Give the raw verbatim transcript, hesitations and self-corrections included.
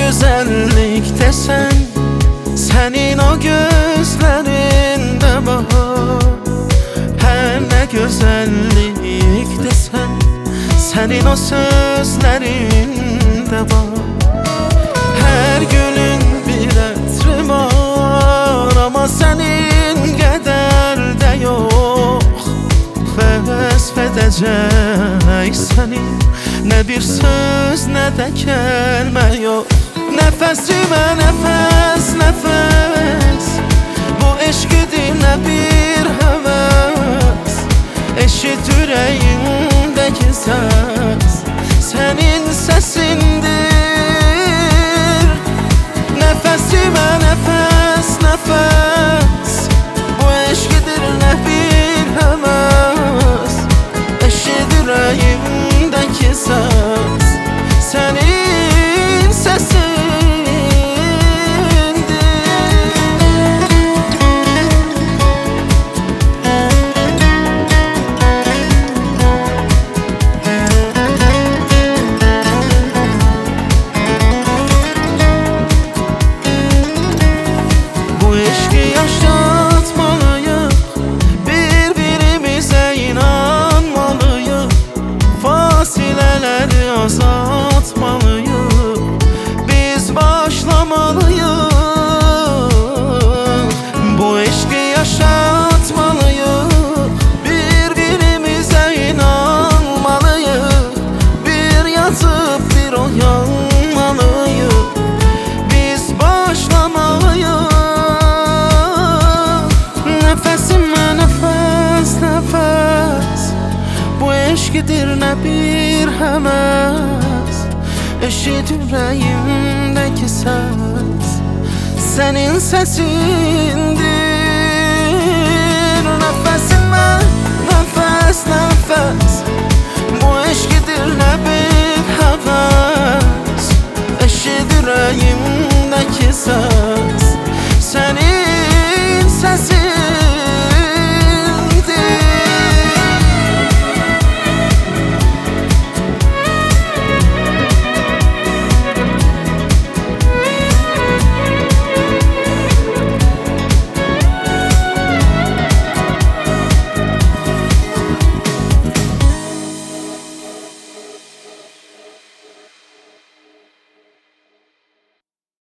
güzellik desen, senin o gözlerinde var. Her ne güzellik desen, senin o sözlerinde var. Her günün bir ətri var, ama senin kadar da yok. Vəsf edəcək səni, ne bir söz ne de kelime yok. Nefesime nefes nefes, bu eşkidir ne bir heves. Eşit yüreğimdeki ses, senin sesindir. Nefesime nefes nefes, bu eşkidir ne bir heves. Eşit yüreğimdeki ses, senin sesindir. Bu eşki yaşatmalıyız, birbirimize inanmalıyız. Fasileleri azaltmalıyız, biz başlamalıyız. Bu eşki yaşatmalıyız, birbirimize inanmalıyız. Bir yatıp bir uyanmalıyız, biz başlamalıyız. Nefesime nefes nefes, bu eşkidir ne bir heves. Eşit yüreğimdeki ses, senin sesindir. Nefesime nefes nefes,